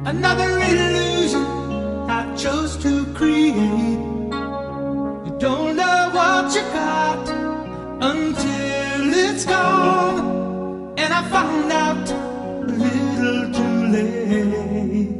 another illusion I chose to create. You don't know what you got until it's gone, and I found out a little too late.